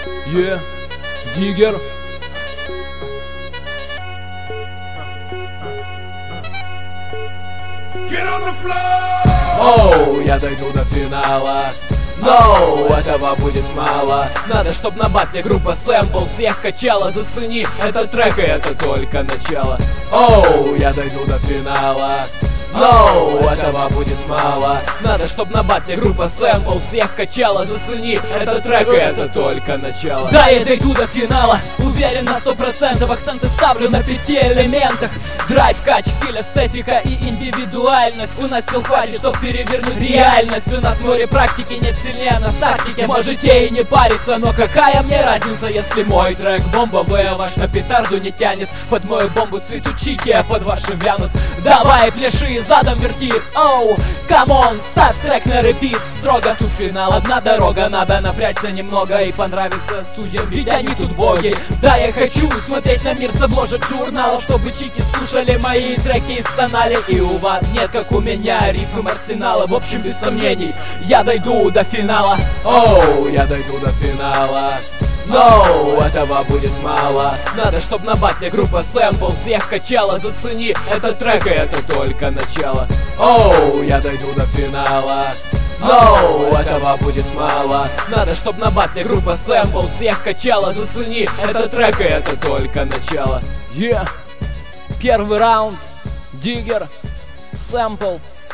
Диггер. Оу, я дойду до финала. Но этого будет мало. Надо, чтоб на батле группа Sample всех качала. Зацени этот трек, и это только начало. Оу, я дойду до финала. Но этого будет мало. Надо, чтоб на батле группа Sample всех качала. Зацени этот трек, и это только начало. Да, я дойду до финала, уверен на 100%. Акценты ставлю на 5 элементах: драйв, кач, стиль, эстетика и индивидуальность. У нас сил хватит, чтоб перевернуть реальность. У нас море практики, нет сильнее нас тактики. Можете и не париться, но какая мне разница, если мой трек бомбовый, а ваш на петарду не тянет. Под мою бомбу цветут чики, а под ваши вянут. Давай, пляши и задом верти. Оу, камон, ставь трек на репит. Строго тут финал, одна дорога. Надо напрячься немного и понравиться судьям, ведь они тут боги. Да, я хочу смотреть на мир с обложек журналов, чтобы чики слушали мои треки и стонали. И у вас нет, как у меня, рифм арсенала. В общем, без сомнений, я дойду до финала. Оу, я дойду до финала. Но этого будет мало. Надо, чтоб на батле группа Sample всех качала. Зацени этот трек, и это только начало. Оу, я дойду до финала. Но этого будет мало. Надо, чтоб на батле группа Sample всех качала. Зацени этот трек, и это только начало. Первый раунд. Диггер, Sample.